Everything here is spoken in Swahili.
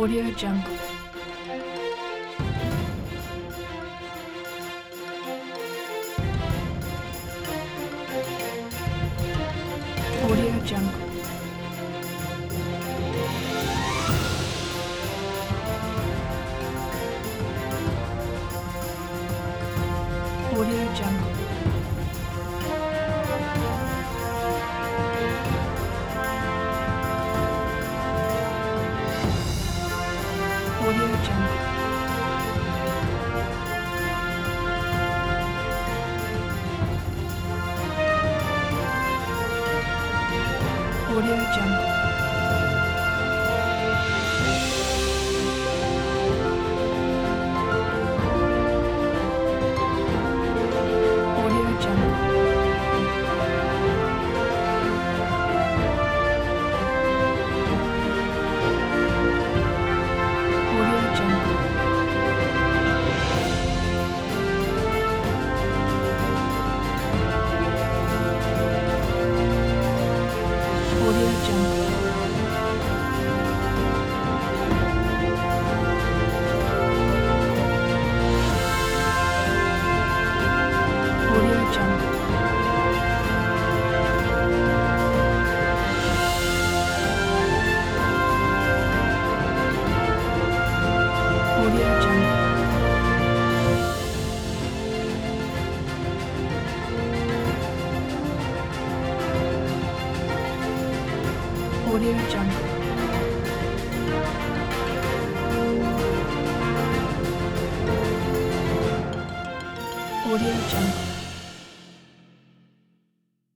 Audio Jungle. Audio Jungle. Audio Jungle. Audio Jungle. Audio Jungle. Audio Jungle. Audio Jungle. Audio Jungle. Audio Jungle. Audio Jungle. Audio Jungle. Audio Jungle.